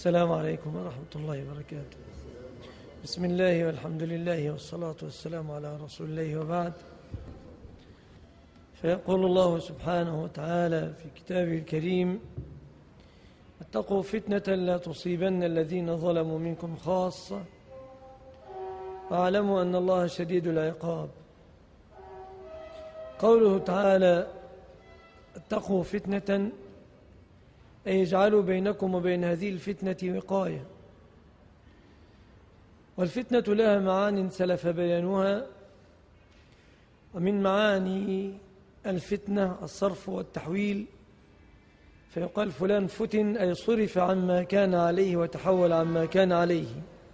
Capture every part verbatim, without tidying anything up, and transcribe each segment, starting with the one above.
السلام عليكم ورحمة الله وبركاته. بسم الله والحمد لله والصلاة والسلام على رسول الله وبعد. فيقول الله سبحانه وتعالى في كتابه الكريم: اتقوا فتنة لا تصيبن الذين ظلموا منكم خاصة واعلموا أن الله شديد العقاب. قوله تعالى اتقوا فتنة أي اجعلوا بينكم وبين هذه الفتنة وقاية. والفتنة لها معان سلف بيانها، ومن معاني الفتنة الصرف والتحويل، فيقال فلان فتن أي صرف عما كان عليه وتحول عما كان عليه.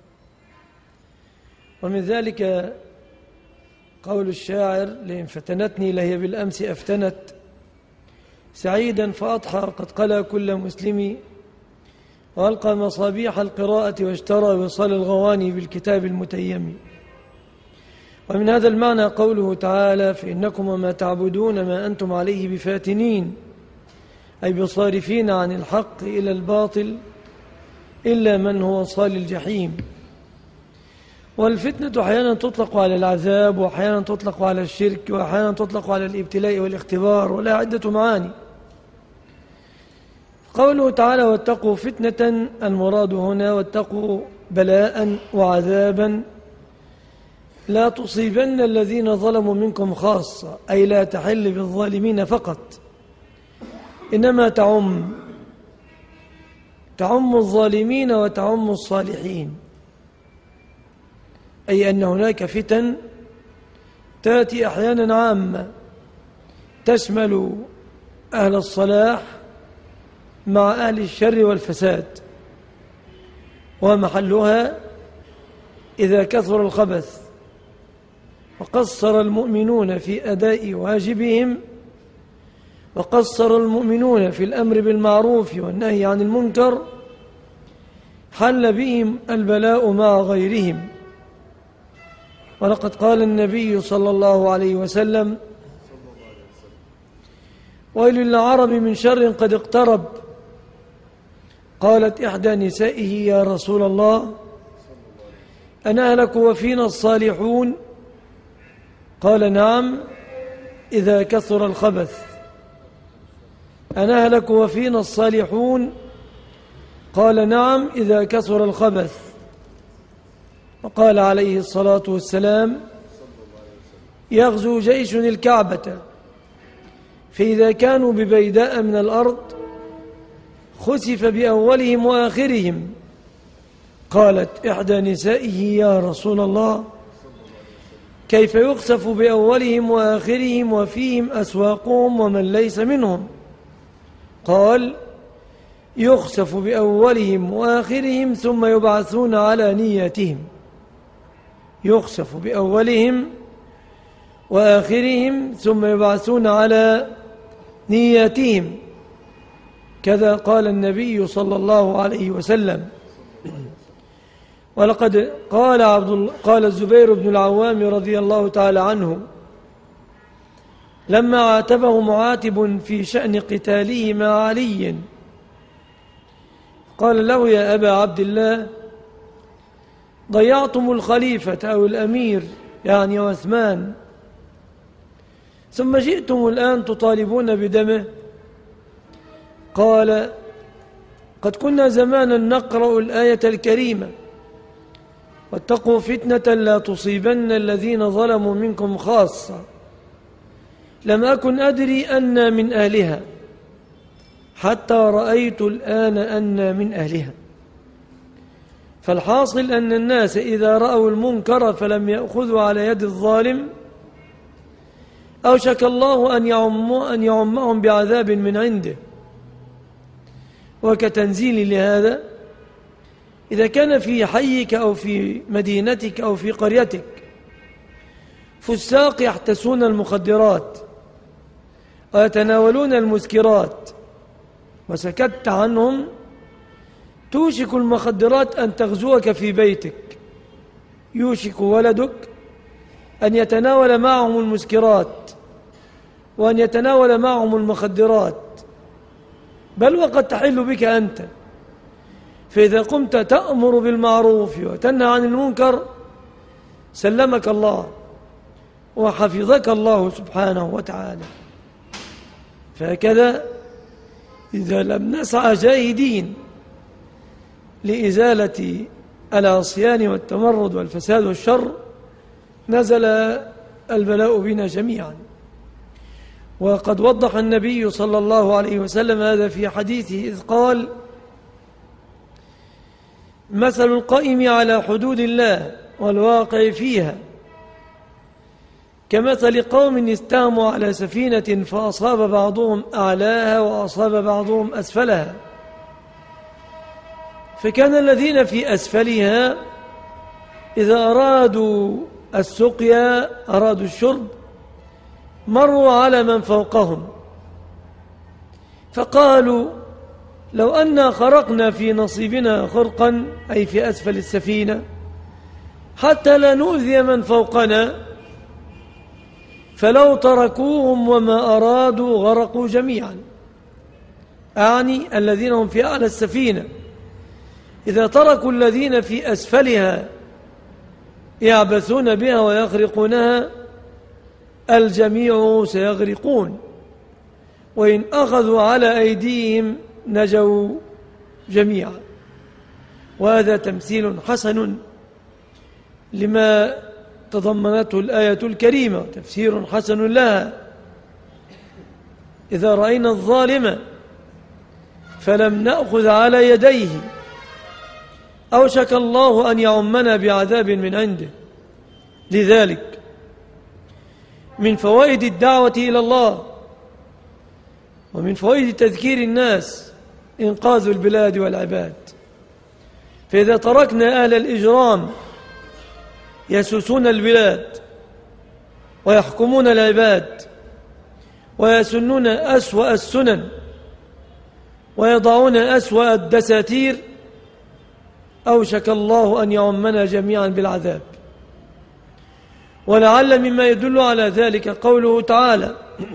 ومن ذلك قول الشاعر: لئن فتنتني لهي بالأمس أفتنت سعيدا فأضحى قد قلى كل مسلم وألقى مصابيح القراءة واشترى وصال الغواني بالكتاب المتيم. ومن هذا المعنى قوله تعالى: فإنكم وما تعبدون ما أنتم عليه بفاتنين، أي بصارفين عن الحق إلى الباطل إلا من هو صال الجحيم. والفتنة أحيانا تطلق على العذاب، وأحيانا تطلق على الشرك، وأحيانا تطلق على الابتلاء والاختبار، ولا عدة معاني. قوله تعالى: واتقوا فتنة، المراد هنا واتقوا بلاء وعذابا لا تصيبن الذين ظلموا منكم خاصة، أي لا تحل بالظالمين فقط، إنما تعم تعم الظالمين وتعم الصالحين، أي أن هناك فتن تأتي أحيانا عامة تشمل أهل الصلاح مع أهل الشر والفساد، ومحلها إذا كثر الخبث وقصر المؤمنون في أداء واجبهم، وقصر المؤمنون في الأمر بالمعروف والنهي عن المنكر، حل بهم البلاء مع غيرهم. ولقد قال النبي صلى الله عليه وسلم: ويل للعرب من شر قد اقترب. قالت إحدى نسائه: يا رسول الله، أنهلك وفينا الصالحون؟ قال: نعم، إذا كثر الخبث. أنهلك وفينا الصالحون؟ قال: نعم، إذا كثر الخبث. وقال عليه الصلاة والسلام: يغزو جيش الكعبة، فإذا كانوا ببيداء من الأرض خسف بأولهم وآخرهم. قالت إحدى نسائه: يا رسول الله، كيف يخسف بأولهم وآخرهم وفيهم أسواقهم ومن ليس منهم؟ قال: يخسف بأولهم وآخرهم ثم يبعثون على نياتهم. يخسف بأولهم وآخرهم ثم يبعثون على نياتهم. كذا قال النبي صلى الله عليه وسلم. ولقد قال عبد قال الزبير بن العوام رضي الله تعالى عنه لما عاتبه معاتب في شأن قتاله مع علي، قال له: يا أبا عبد الله، ضيعتم الخليفة أو الأمير يعني عثمان، ثم جئتم الآن تطالبون بدمه. قال: قد كنا زمانا نقرأ الآية الكريمة: واتقوا فتنة لا تصيبن الذين ظلموا منكم خاصة، لم أكن أدري أن من أهلها حتى رأيت الآن أن من أهلها. فالحاصل أن الناس إذا رأوا المنكر فلم يأخذوا على يد الظالم أوشك الله أن يعموا أن يعمهم بعذاب من عنده. وكتنزيل لهذا إذا كان في حيك أو في مدينتك أو في قريتك فساق يحتسون المخدرات ويتناولون المسكرات وسكت عنهم، توشك المخدرات أن تغزوك في بيتك، يوشك ولدك أن يتناول معهم المسكرات وأن يتناول معهم المخدرات، بل وقد تحل بك أنت. فإذا قمت تأمر بالمعروف وتنهى عن المنكر سلمك الله وحفظك الله سبحانه وتعالى. فهكذا إذا لم نسعى جاهدين لإزالة العصيان والتمرد والفساد والشر نزل البلاء بنا جميعا. وقد وضح النبي صلى الله عليه وسلم هذا في حديثه إذ قال: مثل القائم على حدود الله والواقع فيها كمثل قوم استهموا على سفينة فأصاب بعضهم أعلاها وأصاب بعضهم أسفلها، فكان الذين في أسفلها إذا أرادوا السقيا أرادوا الشرب مروا على من فوقهم فقالوا: لو أنا خرقنا في نصيبنا خرقا، أي في أسفل السفينة، حتى لا نؤذي من فوقنا، فلو تركوهم وما أرادوا غرقوا جميعا. أعني الذين هم في أعلى السفينة إذا تركوا الذين في أسفلها يعبثون بها ويغرقونها الجميع سيغرقون، وإن أخذوا على أيديهم نجوا جميعا. وهذا تمثيل حسن لما تضمنته الآية الكريمة، تفسير حسن لها. إذا رأينا الظالم فلم نأخذ على يديه أوشك الله أن يعمنا بعذاب من عنده. لذلك من فوائد الدعوة إلى الله ومن فوائد تذكير الناس إنقاذ البلاد والعباد. فإذا تركنا أهل الإجرام يسوسون البلاد ويحكمون العباد ويسنون أسوأ السنن ويضعون أسوأ الدساتير، أوشك الله أن يعمنا جميعا بالعذاب. ولعل مما يدل على ذلك قوله تعالى: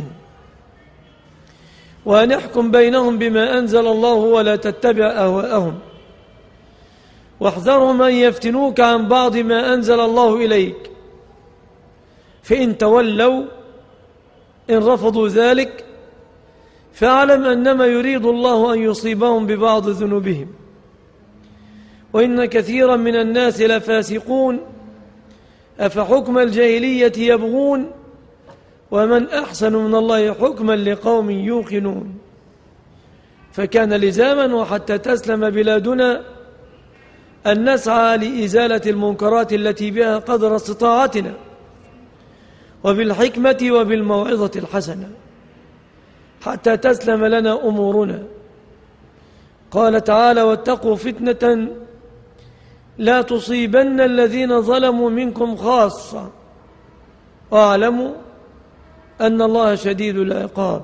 وأن احكم بينهم بما أنزل الله ولا تتبع أهواءهم واحذرهم أن يفتنوك عن بعض ما أنزل الله إليك، فإن تولوا إن رفضوا ذلك فاعلم أنما يريد الله أن يصيبهم ببعض ذنوبهم وإن كثيرا من الناس لفاسقون أفحكم الجاهلية يبغون ومن أحسن من الله حكما لقوم يوقنون. فكان لزاما وحتى تسلم بلادنا أن نسعى لإزالة المنكرات التي بها قدر استطاعتنا وبالحكمة وبالموعظة الحسنة حتى تسلم لنا أمورنا. قال تعالى: واتقوا فتنة لا تصيبن الذين ظلموا منكم خاصة واعلموا أن الله شديد العقاب.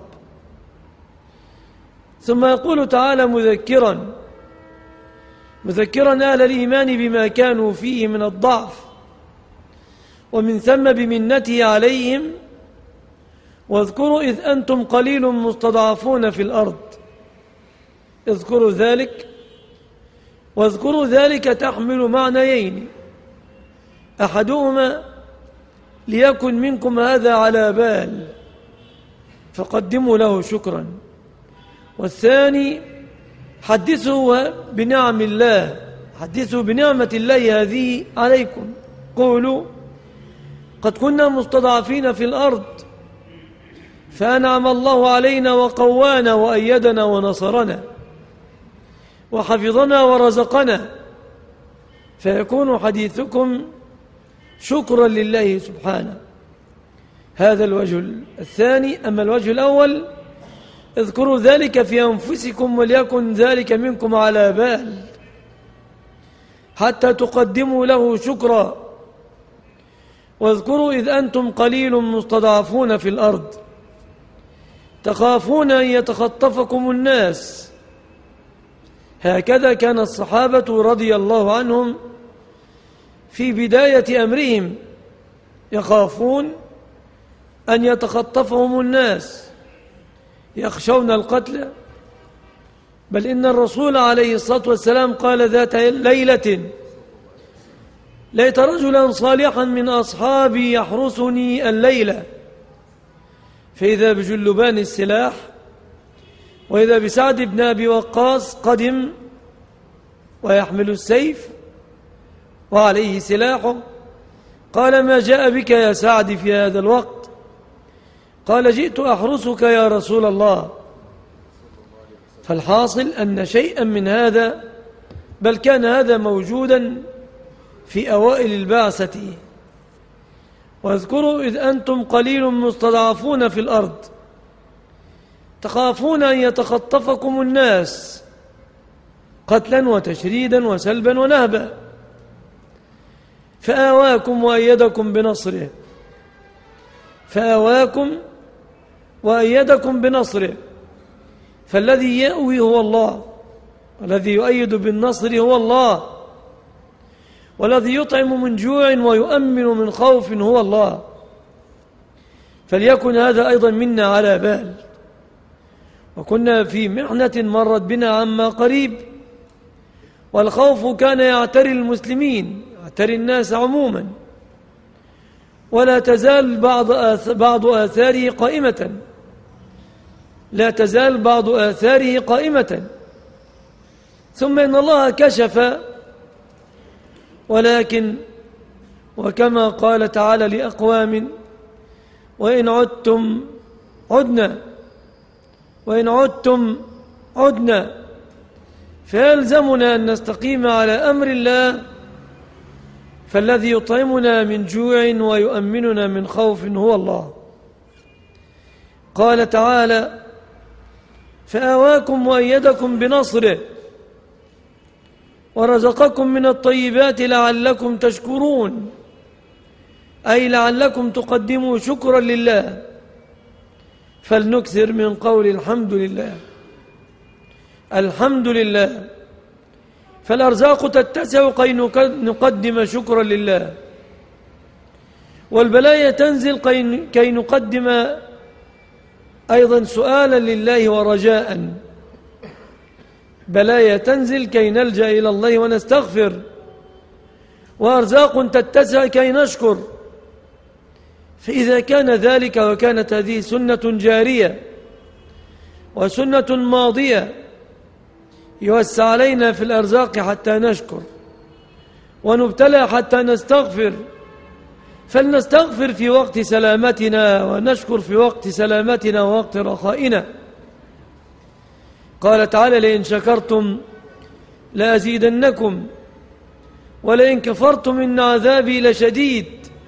ثم يقول تعالى مذكرا مذكرا أهل الإيمان بما كانوا فيه من الضعف ومن ثم بمنته عليهم: واذكروا إذ أنتم قليل مستضعفون في الأرض. اذكروا ذلك واذكروا ذلك تحمل معنيين: أحدهما ليكن منكم هذا على بال فقدموا له شكرا، والثاني حدثوا بنعم الله حدثوا بنعمة الله هذه عليكم. قولوا: قد كنا مستضعفين في الأرض فأنعم الله علينا وقوانا وأيدنا ونصرنا وحفظنا ورزقنا، فيكون حديثكم شكرا لله سبحانه. هذا الوجه الثاني. أما الوجه الأول: اذكروا ذلك في أنفسكم وليكن ذلك منكم على بال حتى تقدموا له شكرا. واذكروا إذ أنتم قليل مستضعفون في الأرض تخافون أن يتخطفكم الناس. هكذا كان الصحابة رضي الله عنهم في بداية أمرهم يخافون أن يتخطفهم الناس، يخشون القتل بل إن الرسول عليه الصلاة والسلام قال ذات ليلة: ليت رجلا صالحا من أصحابي يحرسني الليلة، فإذا بجلبان السلاح، وإذا بسعد بن أبي وقاص قدم ويحمل السيف وعليه سلاحه. قال: ما جاء بك يا سعد في هذا الوقت؟ قال: جئت أحرسك يا رسول الله. فالحاصل أن شيئا من هذا، بل كان هذا موجودا في أوائل البعثة. واذكروا إذ أنتم قليل مستضعفون في الأرض تخافون أن يتخطفكم الناس قتلا وتشريدا وسلبا ونهبا، فآواكم وأيدكم بنصره فآواكم وأيدكم بنصره فالذي يأوي هو الله، والذي يؤيد بالنصر هو الله، والذي يطعم من جوع ويؤمن من خوف هو الله. فليكن هذا أيضا منا على بال. وكنا في محنة مرت بنا عما قريب، والخوف كان يعتري المسلمين، يعتري الناس عموما، ولا تزال بعض بعض آثاره قائمة لا تزال بعض آثاره قائمة ثم إن الله كشف. ولكن وكما قال تعالى لأقوام: وإن عدتم عدنا وإن عدتم عدنا، فيلزمنا أن نستقيم على أمر الله، فالذي يطعمنا من جوع ويؤمننا من خوف هو الله. قال تعالى: فآواكم وأيدكم بنصره ورزقكم من الطيبات لعلكم تشكرون، أي لعلكم تقدموا شكرا لله. فلنكثر من قول الحمد لله. الحمد لله. فالأرزاق تتسع كي نقدم شكرا لله، والبلايا تنزل كي نقدم أيضا سؤالا لله ورجاء. بلايا تنزل كي نلجأ إلى الله ونستغفر، وأرزاق تتسع كي نشكر. فإذا كان ذلك وكانت هذه سنة جارية وسنة ماضية، يوسع علينا في الأرزاق حتى نشكر، ونبتلى حتى نستغفر. فلنستغفر في وقت سلامتنا، ونشكر في وقت سلامتنا ووقت رخائنا. قال تعالى: لئن شكرتم لأزيدنكم ولئن كفرتم إن عذابي لشديد.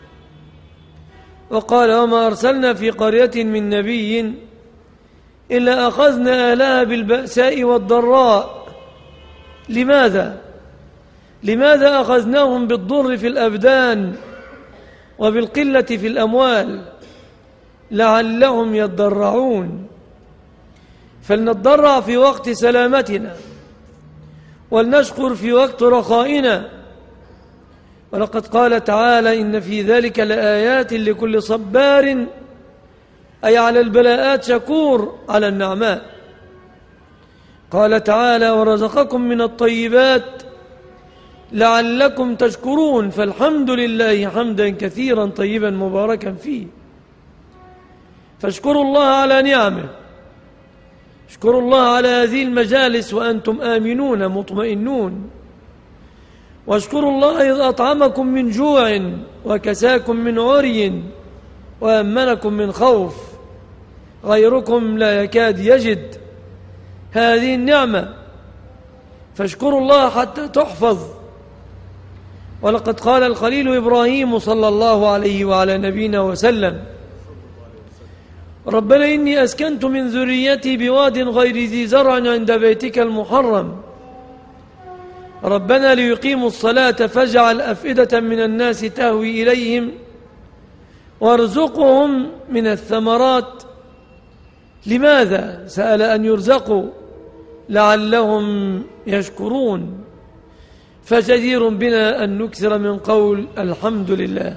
وقال: وما أرسلنا في قرية من نبي إلا أخذنا أهلها بالبأساء والضراء. لماذا؟ لماذا أخذناهم بالضر في الأبدان وبالقلة في الأموال؟ لعلهم يضرعون. فلنضرع في وقت سلامتنا، ولنشكر في وقت رخائنا. ولقد قال تعالى: إن في ذلك لآيات لكل صبار، أي على البلاءات شكور على النعماء. قال تعالى: ورزقكم من الطيبات لعلكم تشكرون. فالحمد لله حمدا كثيرا طيبا مباركا فيه. فاشكروا الله على نعمه، اشكروا الله على هذه المجالس وأنتم آمنون مطمئنون، واشكروا الله إذ أطعمكم من جوع وكساكم من عري وأمنكم من خوف، غيركم لا يكاد يجد هذه النعمة. فاشكروا الله حتى تحفظ. ولقد قال الخليل إبراهيم صلى الله عليه وعلى نبينا وسلم: ربنا إني أسكنت من ذريتي بواد غير ذي زرع عند بيتك المحرم، ربنا ليقيموا الصلاة فاجعل أفئدة من الناس تهوي إليهم وارزقهم من الثمرات. لماذا؟ سأل أن يرزقوا لعلهم يشكرون. فجدير بنا أن نكثر من قول الحمد لله.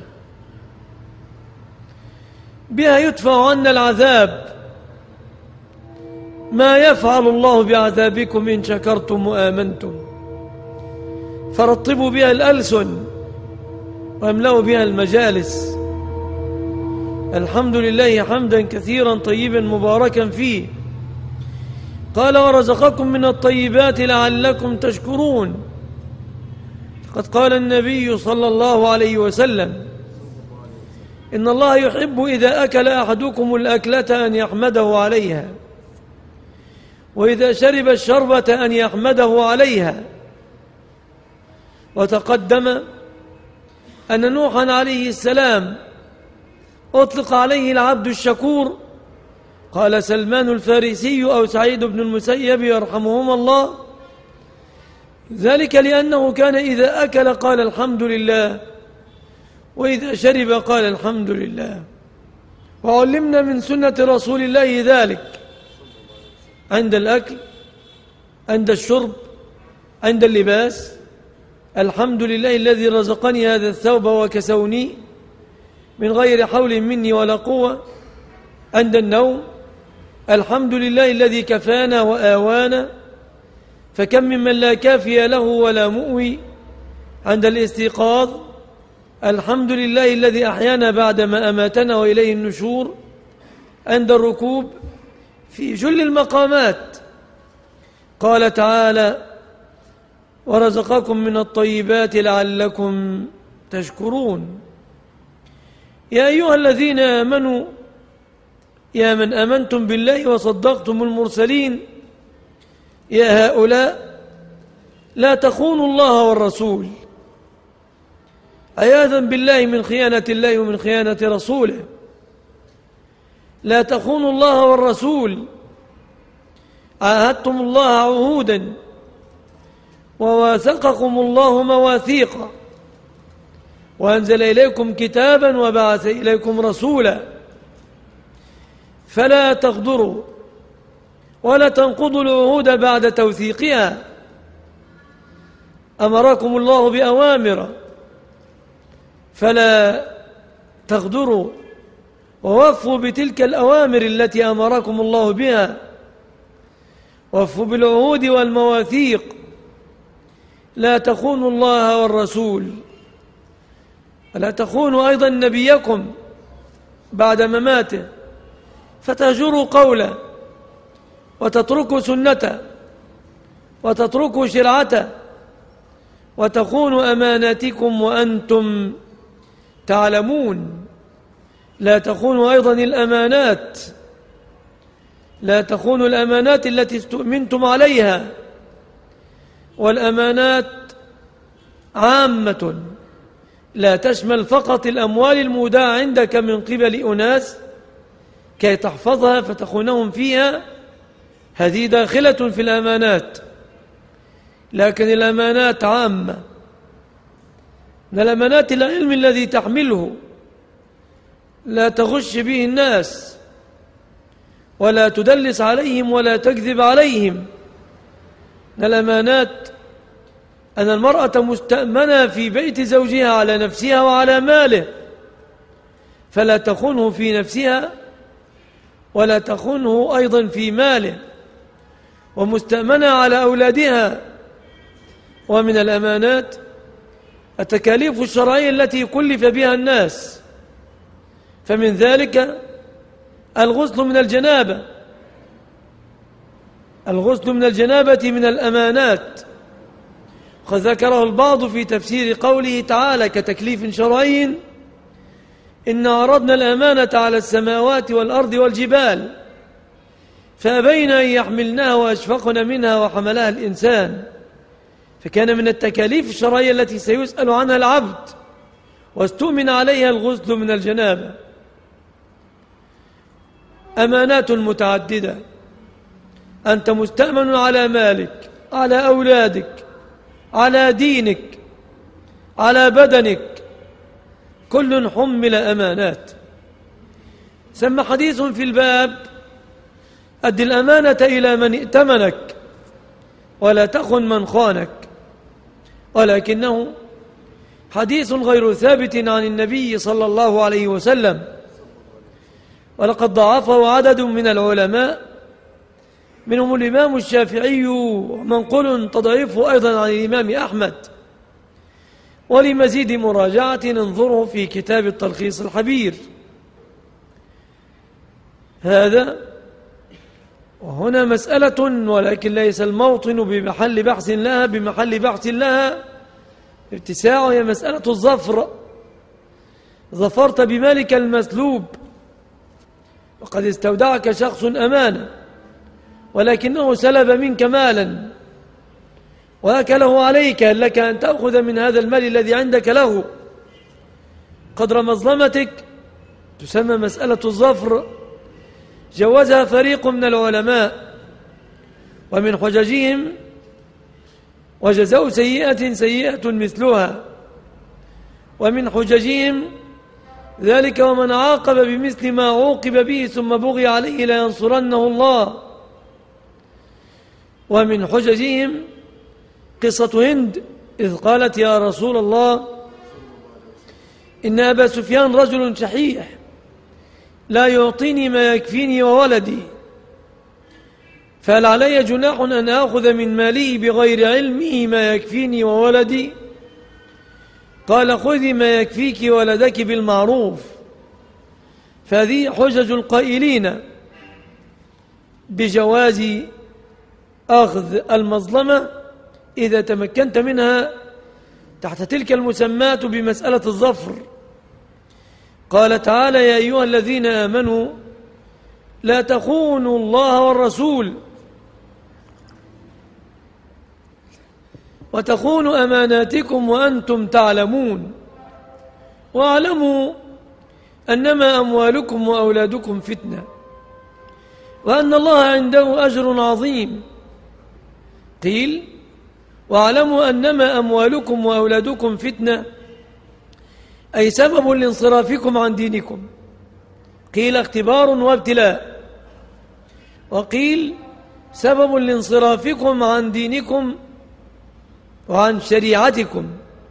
بها يدفع عنا العذاب ما يفعل الله بعذابكم إن شكرتم وآمنتم. فرطبوا بها الألسن واملأوا بها المجالس. الحمد لله حمدا كثيرا طيبا مباركا فيه. قال ورزقكم من الطيبات لعلكم تشكرون. قد قال النبي صلى الله عليه وسلم إن الله يحب إذا أكل أحدكم الأكلة أن يحمده عليها، وإذا شرب الشربة أن يحمده عليها. وتقدم أن نوحا عليه السلام أطلق عليه العبد الشكور. قال سلمان الفارسي أو سعيد بن المسيب يرحمهما الله ذلك لأنه كان إذا أكل قال الحمد لله، وإذا شرب قال الحمد لله. وعلمنا من سنة رسول الله ذلك عند الأكل، عند الشرب، عند اللباس. الحمد لله الذي رزقني هذا الثوب وكسوني من غير حول مني ولا قوة. عند النوم الحمد لله الذي كفانا وآوانا، فكم ممن لا كافي له ولا مؤوي. عند الاستيقاظ الحمد لله الذي أحيانا بعدما أماتنا وإليه النشور. عند الركوب في جل المقامات قال تعالى ورزقكم من الطيبات لعلكم تشكرون. يا أيها الذين آمنوا، يا من آمنتم بالله وصدقتم المرسلين، يا هؤلاء لا تخونوا الله والرسول، عياذا بالله من خيانة الله ومن خيانة رسوله. لا تخونوا الله والرسول، عاهدتم الله عهودا وواثقكم الله مواثيقا، وأنزل إليكم كتابا وبعث إليكم رسولا، فلا تغدروا ولا تنقضوا العهود بعد توثيقها. أمركم الله بأوامر فلا تغدروا، ووفوا بتلك الأوامر التي أمركم الله بها. وفوا بالعهود والمواثيق، لا تخونوا الله والرسول، ولا تخونوا أيضا نبيكم بعد مماته فتهجروا قوله وتتركوا سنته وتتركوا شرعته وتخونوا أماناتكم وأنتم تعلمون. لا تخونوا أيضا الأمانات، لا تخونوا الأمانات التي استؤمنتم عليها. والأمانات عامة لا تشمل فقط الأموال المودعة عندك من قبل أناس كي تحفظها فتخونهم فيها، هذه داخلة في الأمانات، لكن الأمانات عامة. من الأمانات العلم الذي تحمله لا تغش به الناس ولا تدلس عليهم ولا تكذب عليهم. من الأمانات أن المرأة مستأمنة في بيت زوجها على نفسها وعلى ماله، فلا تخونه في نفسها ولا تخونه أيضا في ماله، ومستأمنة على أولادها. ومن الأمانات التكاليف الشرعية التي كلف بها الناس، فمن ذلك الغسل من الجنابة. الغسل من الجنابة من الأمانات، وقد ذكره البعض في تفسير قوله تعالى كتكليف شرعي: إن عرضنا الأمانة على السماوات والأرض والجبال فأبين أن يحملنها وأشفقن منها وحملها الإنسان. فكان من التكاليف الشرعية التي سيسأل عنها العبد، واستؤمن عليها الغسل من الجنابة. أمانات متعددة، أنت مستأمن على مالك، على أولادك، على دينك، على بدنك، كل حمل أمانات. ثم حديث في الباب: أد الأمانة إلى من ائتمنك ولا تخن من خانك. ولكنه حديث غير ثابت عن النبي صلى الله عليه وسلم، ولقد ضعفه عدد من العلماء منهم الإمام الشافعي، ومنقول تضعيفه أيضا عن الإمام أحمد. ولمزيد مراجعة انظره في كتاب التلخيص الحبير. هذا وهنا مسألة، ولكن ليس الموطن بمحل بحث لها بمحل بحث لها اتساع، هي مسألة الظفر. ظفرت بمالك المسلوب، وقد استودعك شخص أمانة ولكنه سلب منك مالا وأكله عليك، هل لك أن تأخذ من هذا المال الذي عندك له قدر مظلمتك؟ تسمى مسألة الظفر، جوزها فريق من العلماء، ومن حججهم وجزاء سيئة سيئة مثلها، ومن حججهم ذلك ومن عاقب بمثل ما عوقب به ثم بغي عليه لينصرنه الله. ومن حججهم قصة هند إذ قالت يا رسول الله إن أبا سفيان رجل شحيح لا يعطيني ما يكفيني وولدي، فهل علي جناح أن آخذ من ماله بغير علمه ما يكفيني وولدي؟ قال خذي ما يكفيك ولدك بالمعروف. فهذه حجج القائلين بجواز أخذ المظلمة إذا تمكنت منها تحت تلك المسمات بمسألة الظفر. قال تعالى يا أيها الذين آمنوا لا تخونوا الله والرسول وتخونوا أماناتكم وأنتم تعلمون واعلموا أنما أموالكم وأولادكم فتنة وأن الله عنده أجر عظيم. قيل واعلموا أنما أموالكم وأولادكم فتنة أي سبب لانصرافكم عن دينكم. قيل اختبار وابتلاء، وقيل سبب لانصرافكم عن دينكم وعن شريعتكم.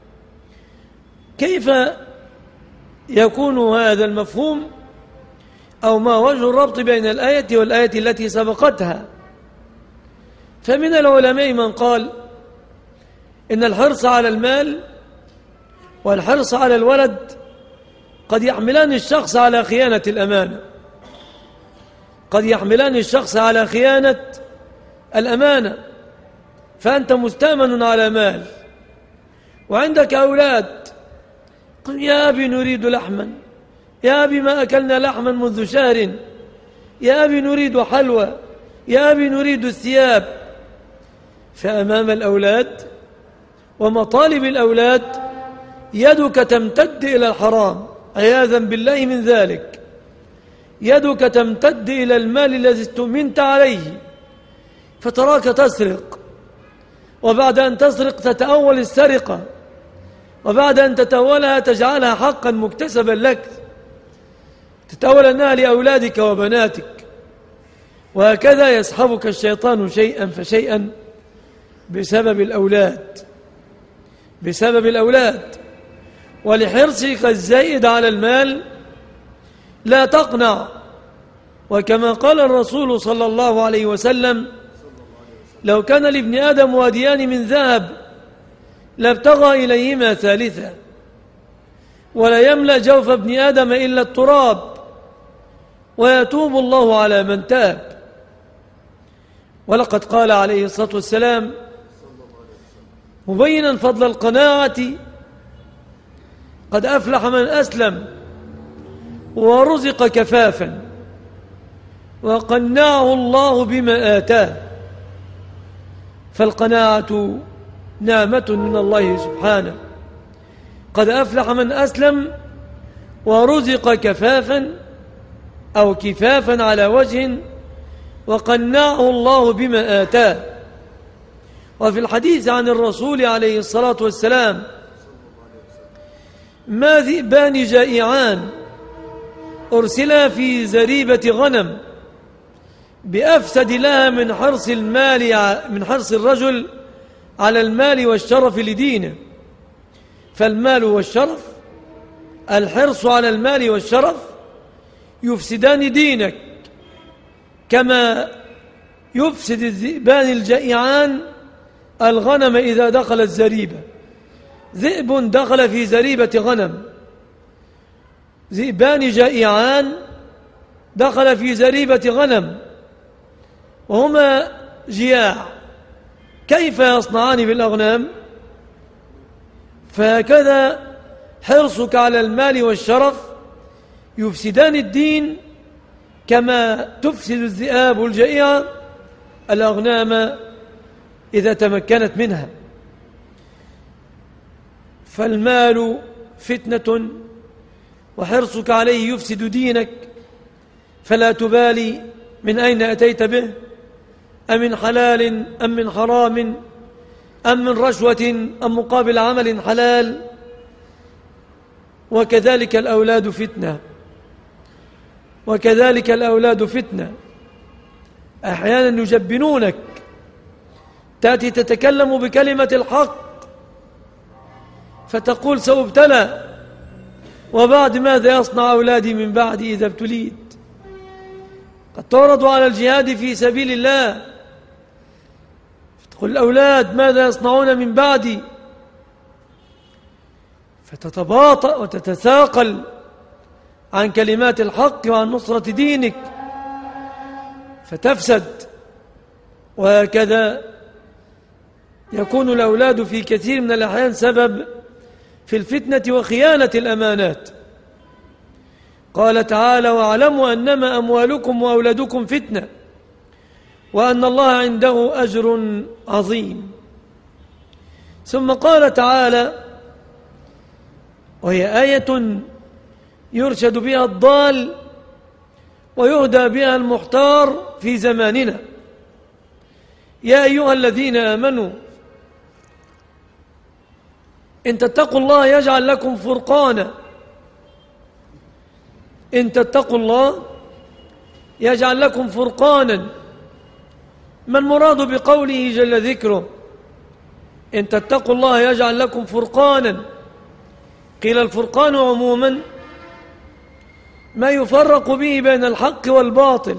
كيف يكون هذا المفهوم، أو ما وجه الربط بين الآية والآية التي سبقتها؟ فمن العلماء من قال إن الحرص على المال والحرص على الولد قد يحملان الشخص على خيانة الأمانة، قد يحملان الشخص على خيانة الأمانة. فأنت مستأمن على مال وعندك أولاد، قل يا أبي نريد لحما، يا أبي ما أكلنا لحما منذ شهر، يا أبي نريد حلوى، يا أبي نريد الثياب. فأمام الأولاد ومطالب الأولاد يدك تمتد إلى الحرام عياذا بالله من ذلك، يدك تمتد إلى المال الذي استؤمنت عليه، فتراك تسرق، وبعد أن تسرق تتأول السرقة، وبعد أن تتأولها تجعلها حقا مكتسبا لك، تتأول أنها لأولادك وبناتك. وهكذا يسحبك الشيطان شيئا فشيئا بسبب الأولاد، بسبب الأولاد. ولحرصك الزائد على المال لا تقنع، وكما قال الرسول صلى الله عليه وسلم لو كان لابن آدم واديان من ذهب لابتغى إليهما ثالثا، ولا يملأ جوف ابن آدم إلا التراب، ويتوب الله على من تاب. ولقد قال عليه الصلاة والسلام مبينا فضل القناعة قد أفلح من أسلم ورزق كفافا وقنعه الله بما آتاه. فالقناعة نعمة من الله سبحانه. قد أفلح من أسلم ورزق كفافا أو كفافا على وجه وقنعه الله بما آتاه. وفي الحديث عن الرسول عليه الصلاة والسلام ما ذئبان جائعان أرسلا في زريبة غنم بأفسد لها من حرص المال من حرص الرجل على المال والشرف لدينه. فالمال والشرف، الحرص على المال والشرف يفسدان دينك، كما يفسد الذئبان الجائعان الغنم إذا دخل الزريبة. ذئب دخل في زريبة غنم، ذئبان جائعان دخل في زريبة غنم وهما جياع، كيف يصنعان بالأغنام؟ فهكذا حرصك على المال والشرف يفسدان الدين كما تفسد الذئاب الجائعة الأغنام إذا تمكنت منها. فالمال فتنة وحرصك عليه يفسد دينك، فلا تبالي من أين أتيت به، أم من حلال أم من حرام أم من رشوة أم مقابل عمل حلال. وكذلك الأولاد فتنة، وكذلك الأولاد فتنة أحيانا يجبنونك، تأتي تتكلم بكلمة الحق فتقول سأبتلى، وبعد ماذا يصنع أولادي من بعدي إذا ابتليت؟ قد تعرض على الجهاد في سبيل الله فتقول الأولاد ماذا يصنعون من بعدي؟ فتتباطأ وتتثاقل عن كلمات الحق وعن نصرة دينك فتفسد. وهكذا يكون الأولاد في كثير من الأحيان سبب في الفتنة وخيانة الأمانات. قال تعالى: واعلموا أنما أموالكم وأولادكم فتنة وأن الله عنده أجر عظيم. ثم قال تعالى، وهي آية يرشد بها الضال ويهدى بها المحتار في زماننا: يا أيها الذين آمنوا إن تتقوا الله يجعل لكم فرقانا. إن تتقوا الله يجعل لكم فرقانا. ما المراد بقوله جل ذكره إن تتقوا الله يجعل لكم فرقانا؟ قيل الفرقان عموما ما يفرق به بين الحق والباطل،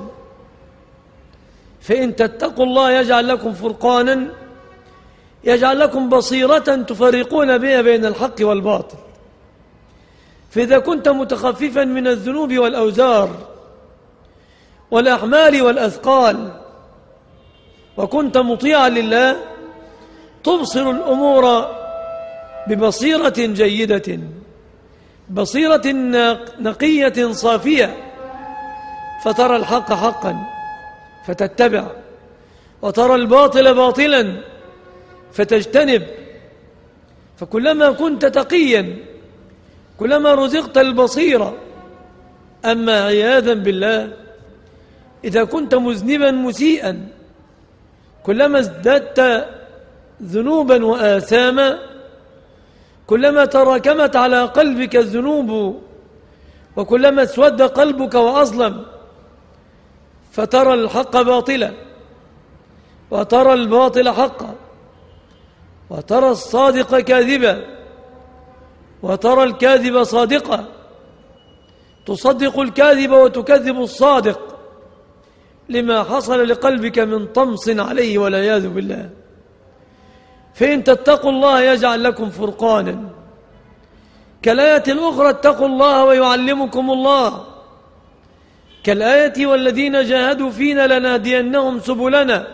فإن تتقوا الله يجعل لكم فرقانا يجعل لكم بصيرة تفرقون بها بين الحق والباطل. فإذا كنت متخففا من الذنوب والأوزار والأحمال والأثقال وكنت مطيعا لله تبصر الأمور ببصيرة جيدة، بصيرة نقية صافية، فترى الحق حقا فتتبع، وترى الباطل باطلا فتجتنب. فكلما كنت تقيا كلما رزقت البصيرة. أما عياذا بالله إذا كنت مذنبا مسيئا كلما ازددت ذنوبا وآثاما كلما تراكمت على قلبك الذنوب وكلما اسود قلبك وأظلم، فترى الحق باطلا وترى الباطل حقا وترى الصادق كاذبا وترى الكاذب صادقا، تصدق الكاذب وتكذب الصادق لما حصل لقلبك من طمس عليه والعياذ بالله. فإن تتقوا الله يجعل لكم فرقانا. كالآية الأخرى اتقوا الله ويعلمكم الله، كالآية والذين جاهدوا فينا لنهدينهم سبلنا.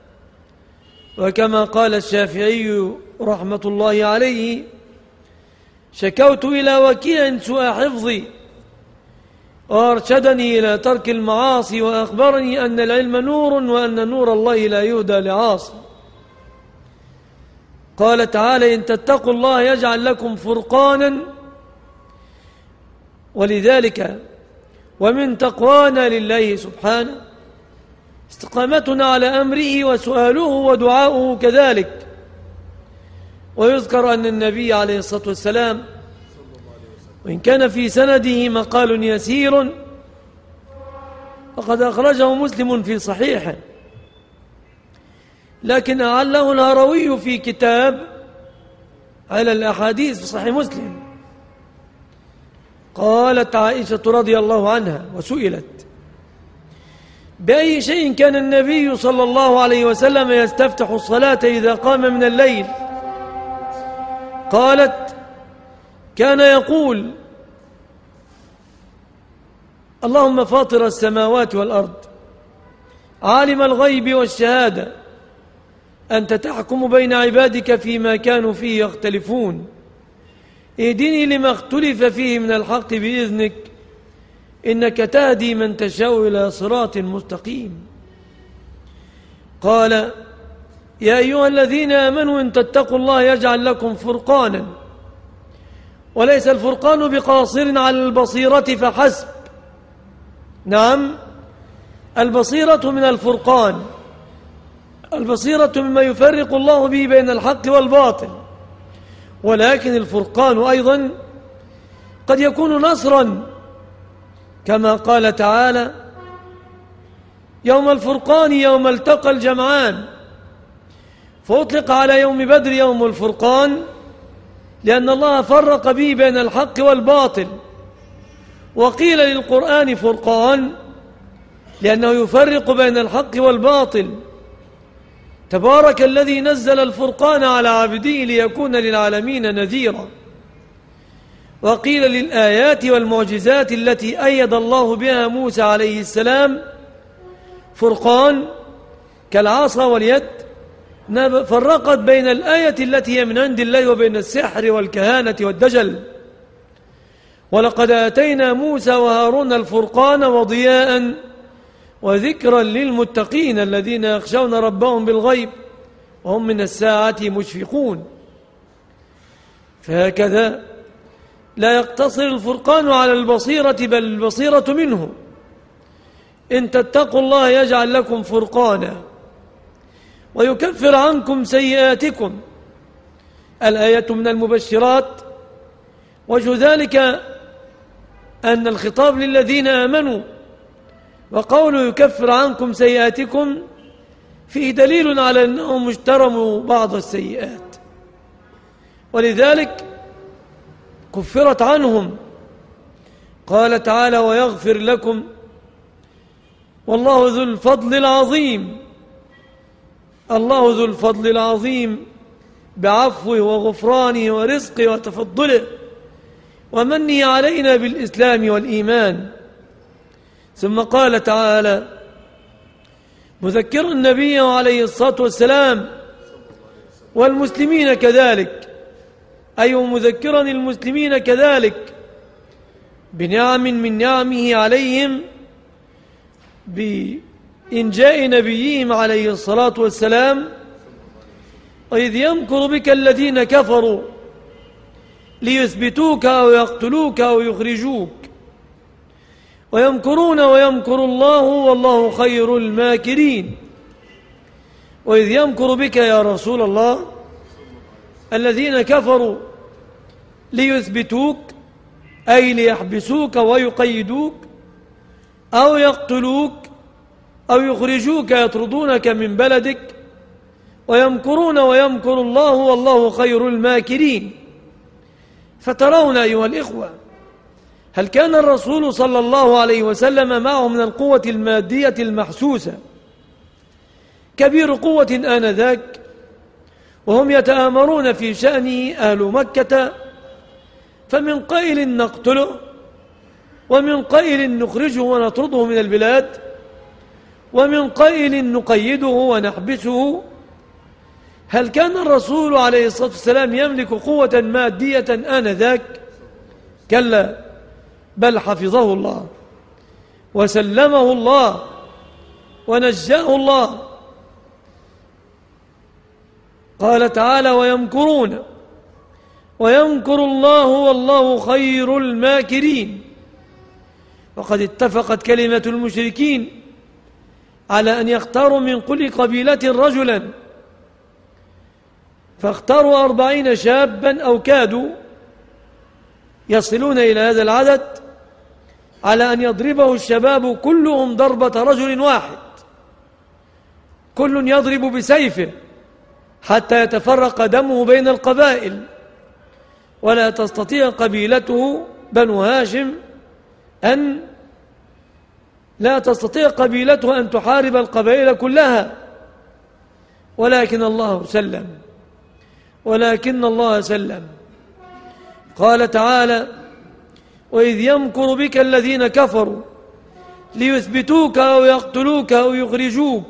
وكما قال الشافعي رحمة الله عليه: شكوت إلى وكيع سوء حفظي وأرشدني إلى ترك المعاصي وأخبرني أن العلم نور وأن نور الله لا يهدى لعاصي. قال تعالى: إن تتقوا الله يجعل لكم فرقانا. ولذلك ومن تقوانا لله سبحانه استقامتنا على أمره وسؤاله ودعاؤه كذلك. ويذكر أن النبي عليه الصلاة والسلام وإن كان في سنده مقال يسير وقد أخرجه مسلم في صحيحه، لكن أعله الهروي في كتاب على الأحاديث في صحيح مسلم. قالت عائشة رضي الله عنها وسئلت: بأي شيء كان النبي صلى الله عليه وسلم يستفتح الصلاة إذا قام من الليل؟ قالت: كان يقول: اللهم فاطر السماوات والأرض، عالم الغيب والشهادة، أنت تحكم بين عبادك فيما كانوا فيه يختلفون، اهدني لما اختلف فيه من الحق بإذنك، إنك تهدي من تشاء إلى صراط مستقيم. قال: يا أيها الذين آمنوا إن تتقوا الله يجعل لكم فرقانا. وليس الفرقان بقاصر على البصيرة فحسب، نعم، البصيرة من الفرقان، البصيرة مما يفرق الله به بين الحق والباطل، ولكن الفرقان أيضا قد يكون نصرا، كما قال تعالى: يوم الفرقان يوم التقى الجمعان. فأطلق على يوم بدر يوم الفرقان لأن الله فرق به بين الحق والباطل، وقيل للقرآن فرقان لأنه يفرق بين الحق والباطل. تبارك الذي نزل الفرقان على عبده ليكون للعالمين نذيرا. وقيل للآيات والمعجزات التي أيد الله بها موسى عليه السلام فرقان كالعصا واليد، فرقت بين الآية التي هي من عند الله وبين السحر والكهانة والدجل. ولقد آتينا موسى وهارون الفرقان وضياء وذكرا للمتقين الذين يخشون ربهم بالغيب وهم من الساعة مشفقون. فهكذا لا يقتصر الفرقان على البصيرة، بل البصيرة منه. إن تتقوا الله يجعل لكم فرقانا ويكفر عنكم سيئاتكم. الآية من المبشرات. وجه ذلك أن الخطاب للذين آمنوا، وقوله يكفر عنكم سيئاتكم فيه دليل على أنهم اجترموا بعض السيئات، ولذلك كفرت عنهم. قال تعالى: ويغفر لكم والله ذو الفضل العظيم. الله ذو الفضل العظيم بعفوه وغفرانه ورزقه وتفضله ومنه علينا بالإسلام والإيمان. ثم قال تعالى مذكرا النبي عليه الصلاة والسلام والمسلمين كذلك، أي مذكرا المسلمين كذلك بنعم من نعمه عليهم بإنجاء نبيهم عليه الصلاة والسلام: وإذ يمكر بك الذين كفروا ليثبتوك أو يقتلوك أو يخرجوك ويمكرون ويمكر الله والله خير الماكرين. وإذ يمكر بك يا رسول الله الذين كفروا ليثبتوك، أي ليحبسوك ويقيدوك، أو يقتلوك أو يخرجوك يطردونك من بلدك، ويمكرون ويمكر الله والله خير الماكرين. فترون أيها الإخوة، هل كان الرسول صلى الله عليه وسلم معه من القوة المادية المحسوسة كبير قوة آنذاك، وهم يتآمرون في شأنه أهل مكة، فمن قائل نقتله ومن قائل نخرجه ونطرده من البلاد ومن قائل نقيده ونحبسه. هل كان الرسول عليه الصلاة والسلام يملك قوة مادية آنذاك؟ كلا، بل حفظه الله وسلمه الله ونجاه الله. قال تعالى: ويمكرون ويمكر الله والله خير الماكرين. وقد اتفقت كلمة المشركين على أن يختاروا من كل قبيلة رجلا، فاختاروا أربعين شابا أو كادوا يصلون إلى هذا العدد، على أن يضربه الشباب كلهم ضربة رجل واحد، كل يضرب بسيفه حتى يتفرق دمه بين القبائل، ولا تستطيع قبيلته بنو هاشم أن لا تستطيع قبيلته أن تحارب القبائل كلها، ولكن الله سلم ولكن الله سلم. قال تعالى: وإذ يمكر بك الذين كفروا ليثبتوك أو يقتلوك أو يخرجوك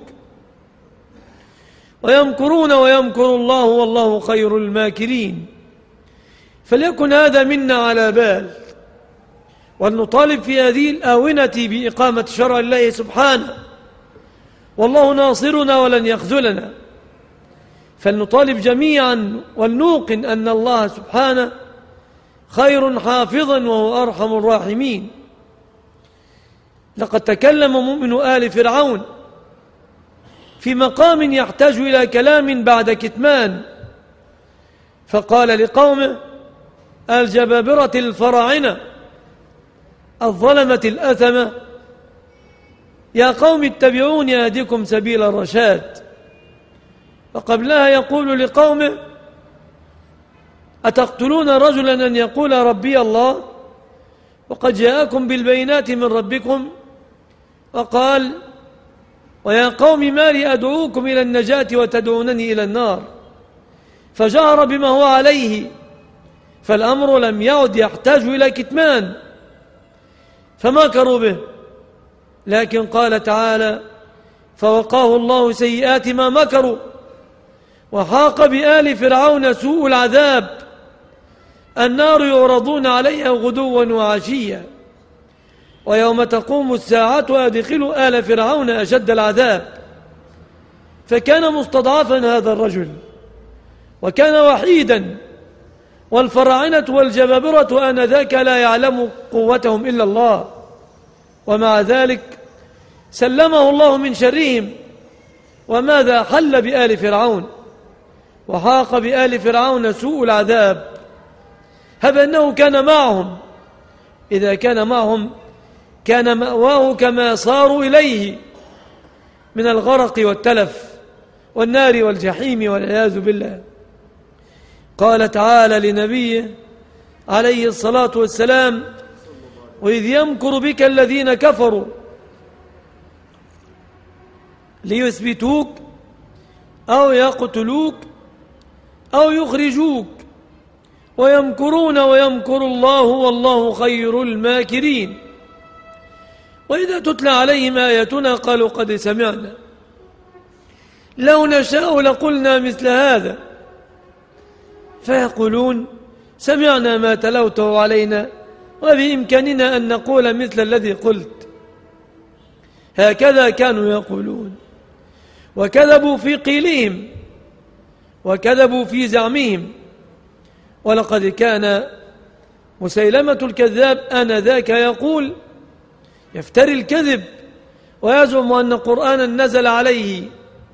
ويمكرون ويمكر الله والله خير الماكرين. فليكن هذا منا على بال، ولنطالب في هذه الآونة بإقامة شرع الله سبحانه، والله ناصرنا ولن يخذلنا. فلنطالب جميعا ولنوقن أن الله سبحانه خير حافظا وهو أرحم الراحمين. لقد تكلم مؤمن آل فرعون في مقام يحتاج إلى كلام بعد كتمان، فقال لقومه الجبابرة الفراعنة الظلمة الأثمة: يا قوم اتبعوني أهدكم سبيل الرشاد. وقبلها يقول لقومه: أتقتلون رجلا أن يقول ربي الله وقد جاءكم بالبينات من ربكم؟ وقال: ويا قوم ما لي أدعوكم إلى النجاة وتدعونني إلى النار. فجهر بما هو عليه، فالأمر لم يعد يحتاج إلى كتمان، فمكروا به. لكن قال تعالى: فوقاه الله سيئات ما مكروا وحاق بآل فرعون سوء العذاب، النار يعرضون عليها غدوا وعشيا ويوم تقوم الساعة أدخلوا آل فرعون أشد العذاب. فكان مستضعفا هذا الرجل، وكان وحيدا، والفراعنة والجبابرة آنذاك لا يعلم قوتهم إلا الله، ومع ذلك سلمه الله من شرهم. وماذا حل بآل فرعون؟ وحاق بآل فرعون سوء العذاب. هب أنه كان معهم، إذا كان معهم كان مأواه كما صاروا إليه من الغرق والتلف والنار والجحيم والعياذ بالله. قال تعالى لنبيه عليه الصلاة والسلام: وإذ يمكر بك الذين كفروا ليثبتوك أو يقتلوك أو يخرجوك ويمكرون ويمكر الله والله خير الماكرين. وإذا تتلى عليهم آياتنا قالوا قد سمعنا لو نشاء لقلنا مثل هذا، فيقولون سمعنا ما تلوته علينا وبإمكاننا أن نقول مثل الذي قلت. هكذا كانوا يقولون، وكذبوا في قيلهم وكذبوا في زعمهم. ولقد كان مسيلمة الكذاب آنذاك يقول، يفتري الكذب ويزعم أن قرآنا نزل عليه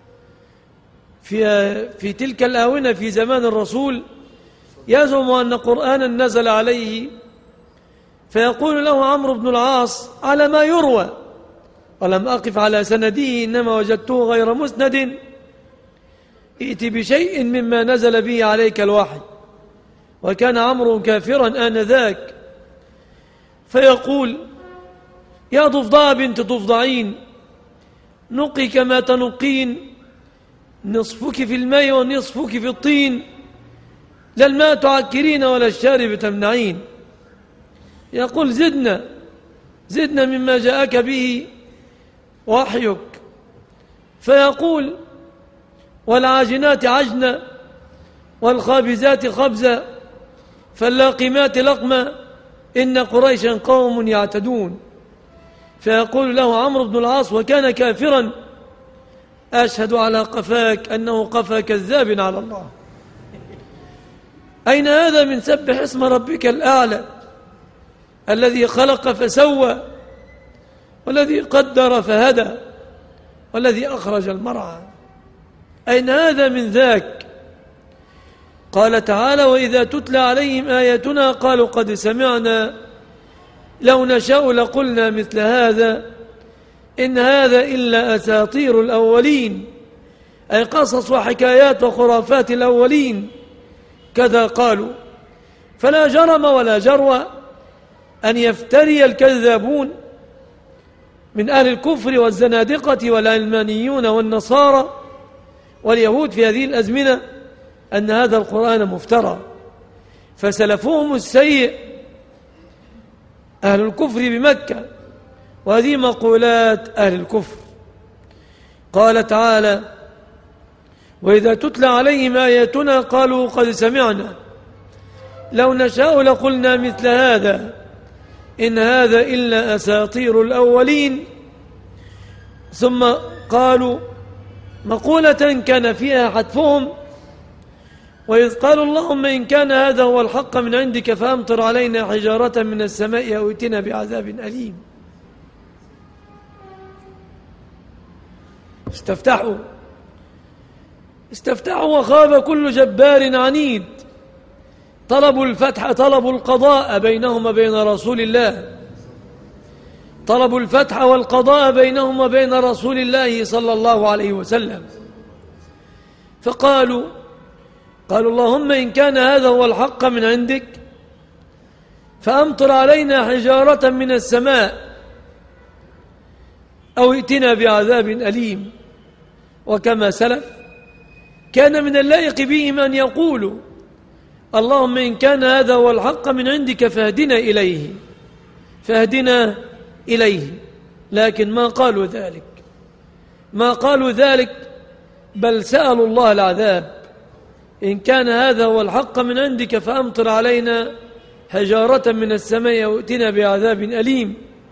في, في تلك الآونة في زمان الرسول، يزعم أن قرآنا نزل عليه، فيقول له عمرو بن العاص على ما يروى، ولم أقف على سنده إنما وجدته غير مسند، ائت بشيء مما نزل به عليك الوحي. وكان عمرو كافرا آنذاك، فيقول يا ضفدع بنت ضفدعين نقي كما تنقين، نصفك في الماء ونصفك في الطين، لا الماء تعكرين ولا الشارب تمنعين. يقول زدنا زدنا مما جاءك به وحيك. فيقول والعاجنات عجنا والخابزات خبزا فاللاقمات لقما إن قريشا قوم يعتدون. فيقول له عمرو بن العاص وكان كافرا أشهد على قفاك أنه قفا كذاب على الله. أين هذا من سبح اسم ربك الأعلى الذي خلق فسوى والذي قدر فهدى والذي أخرج المرعى؟ أين هذا من ذاك؟ قال تعالى وإذا تتلى عليهم آياتنا قالوا قد سمعنا لو نشاء لقلنا مثل هذا إن هذا إلا أساطير الأولين، أي قصص وحكايات وخرافات الأولين، كذا قالوا. فلا جرم ولا جروى أن يفتري الكذابون من أهل الكفر والزنادقة والعلمانيون والنصارى واليهود في هذه الأزمنة أن هذا القرآن مفترى، فسلفهم السيء أهل الكفر بمكة، وهذه مقولات أهل الكفر. قال تعالى: وإذا تتلى عليهم آياتنا قالوا قد سمعنا لو نشاء لقلنا مثل هذا إن هذا إلا أساطير الأولين. ثم قالوا مقولة كان فيها حتفهم: وإذ قالوا اللهم إن كان هذا هو الحق من عندك فأمطر علينا حجارة من السماء أو ائتنا بعذاب أليم. استفتحوا استفتحوا وخاب كل جبار عنيد. طلبوا الفتح، طلبوا القضاء بينهم وبين رسول الله، طلبوا الفتح والقضاء بينهم وبين رسول الله صلى الله عليه وسلم. فقالوا قالوا اللهم إن كان هذا هو الحق من عندك فأمطر علينا حجارة من السماء أو ائتنا بعذاب أليم. وكما سلف كان من اللائق بهم أن يقولوا اللهم إن كان هذا هو الحق من عندك فاهدنا إليه فاهدنا إليه، لكن ما قالوا ذلك ما قالوا ذلك بل سألوا الله العذاب: إن كان هذا هو الحق من عندك فأمطر علينا حجارة من السماء أو ائتنا بعذاب أليم.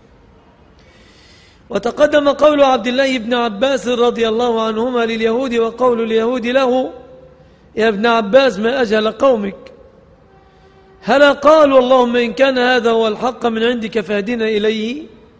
وتقدم قول عبد الله بن عباس رضي الله عنهما لليهود وقول اليهود له: يا ابن عباس ما أجهل قومك، هلا قالوا اللهم إن كان هذا هو الحق من عندك فاهدنا إليه،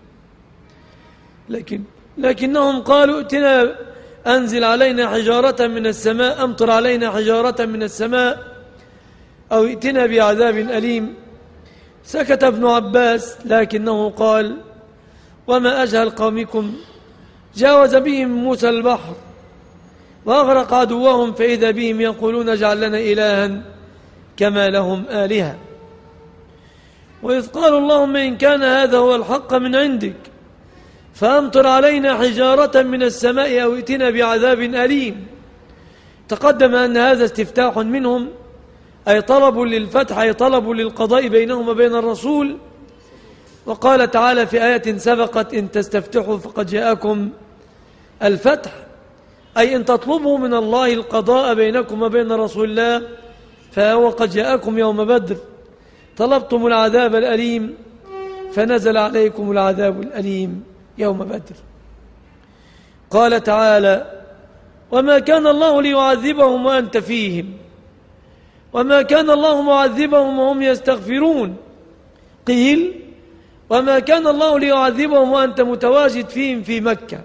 لكن لكنهم قالوا ائتنا أنزل علينا حجارة من السماء، أمطر علينا حجارة من السماء أو ائتنا بعذاب أليم. سكت ابن عباس لكنه قال: وما أجهل قومكم، جاوز بهم موسى البحر وأغرق عدوهم فإذا بهم يقولون اجعل لنا إلها كما لهم آلهة. وإذ قالوا اللهم إن كان هذا هو الحق من عندك فأمطر علينا حجارة من السماء أو ائتنا بعذاب أليم. تقدم أن هذا استفتاح منهم، أي طلب للفتح، أي طلب للقضاء بينهم وبين الرسول. وقال تعالى في آية سبقت: إن تستفتحوا فقد جاءكم الفتح، أي إن تطلبوا من الله القضاء بينكم وبين رسول الله فهو قد جاءكم يوم بدر، طلبتم العذاب الأليم فنزل عليكم العذاب الأليم يوم بدر. قال تعالى: وما كان الله ليعذبهم وأنت فيهم وما كان الله معذبهم وهم يستغفرون. قيل: وما كان الله ليعذبهم وأنت متواجد فيهم في مكة،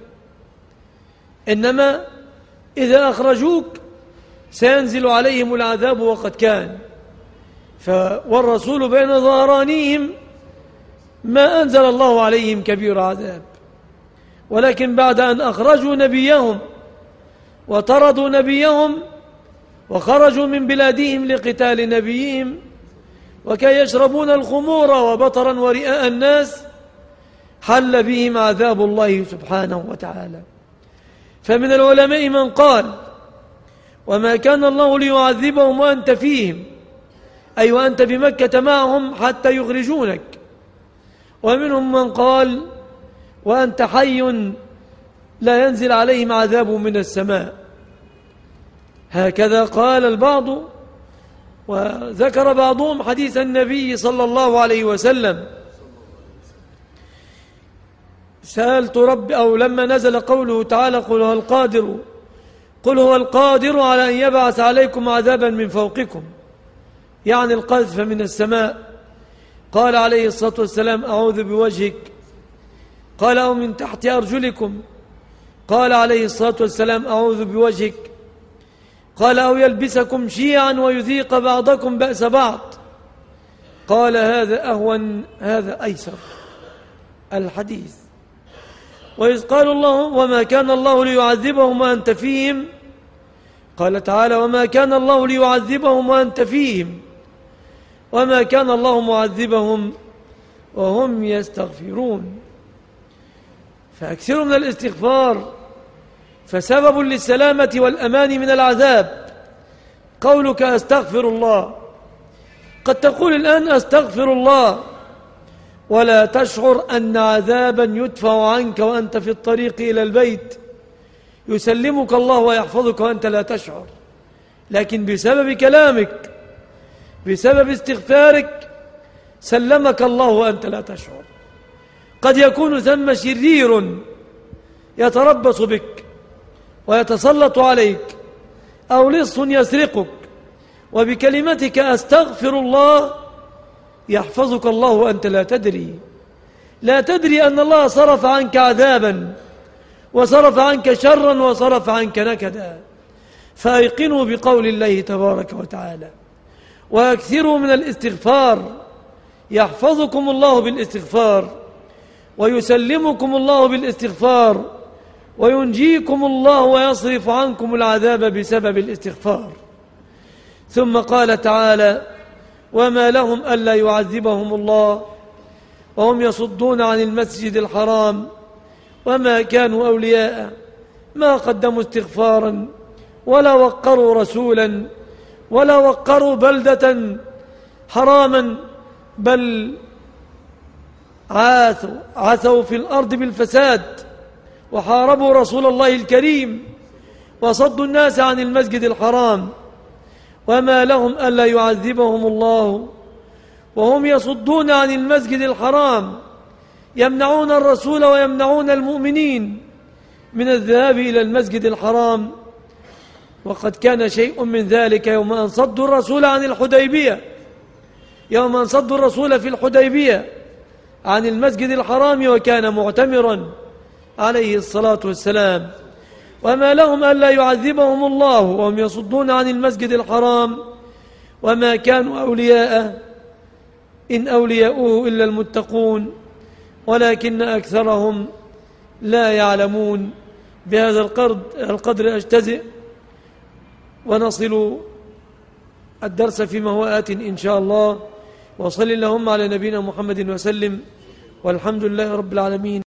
إنما إذا أخرجوك سينزل عليهم العذاب وقد كان، والرسول بين ظهرانيهم ما أنزل الله عليهم كبير عذاب، ولكن بعد أن أخرجوا نبيهم وطردوا نبيهم وخرجوا من بلادهم لقتال نبيهم وكي يشربون الخمور وبطرا ورئاء الناس، حل بهم عذاب الله سبحانه وتعالى. فمن العلماء من قال: وما كان الله ليعذبهم وأنت فيهم، أي وأنت بمكة معهم حتى يخرجونك. ومنهم من قال: وأنت حي لا ينزل عليهم عذاب من السماء. هكذا قال البعض. وذكر بعضهم حديث النبي صلى الله عليه وسلم: سألت رب، أو لما نزل قوله تعالى: قل هو القادر قل هو القادر على أن يبعث عليكم عذابا من فوقكم، يعني القذف من السماء. قال عليه الصلاة والسلام: أعوذ بوجهك. قال: أو من تحت أرجلكم. قال عليه الصلاة والسلام: أعوذ بوجهك. قال: أو يلبسكم شيعا ويذيق بعضكم بأس بعض. قال: هذا أهون، هذا أيسر. الحديث. وإذ قالوا الله وما كان الله ليعذبهم وأنت فيهم، قال تعالى: وما كان الله ليعذبهم وأنت فيهم وما كان الله معذبهم وهم يستغفرون. فأكثروا من الاستغفار، فسبب للسلامة والأمان من العذاب قولك أستغفر الله. قد تقول الآن أستغفر الله ولا تشعر أن عذابا يدفع عنك وأنت في الطريق إلى البيت، يسلمك الله ويحفظك وأنت لا تشعر، لكن بسبب كلامك بسبب استغفارك سلمك الله وأنت لا تشعر. قد يكون ثم شرير يتربص بك ويتسلط عليك، أو لص يسرقك، وبكلمتك أستغفر الله يحفظك الله وأنت لا تدري لا تدري أن الله صرف عنك عذابا وصرف عنك شرا وصرف عنك نكدا. فأيقنوا بقول الله تبارك وتعالى وأكثروا من الاستغفار يحفظكم الله بالاستغفار، ويسلمكم الله بالاستغفار، وينجيكم الله ويصرف عنكم العذاب بسبب الاستغفار. ثم قال تعالى وما لهم ألا يعذبهم الله وهم يصدون عن المسجد الحرام وما كانوا أولياء ما قدموا استغفارا ولا وقروا رسولا ولا وقروا بلدة حراما، بل عاثوا, عثوا في الأرض بالفساد وحاربوا رسول الله الكريم وصدوا الناس عن المسجد الحرام. وما لهم ألا يعذبهم الله وهم يصدون عن المسجد الحرام، يمنعون الرسول ويمنعون المؤمنين من الذهاب إلى المسجد الحرام. وقد كان شيء من ذلك يوم أن صدوا الرسول عن الحديبية يوم أن صدوا الرسول في الحديبية عن المسجد الحرام وكان معتمرا عليه الصلاة والسلام. وما لهم ألا يعذبهم الله وهم يصدون عن المسجد الحرام وما كانوا أولياء إن أولياؤه إلا المتقون ولكن أكثرهم لا يعلمون. بهذا القدر أجتزئ ونصل الدرس فيما هو آت إن شاء الله. وصل اللهم على نبينا محمد وسلم، والحمد لله رب العالمين.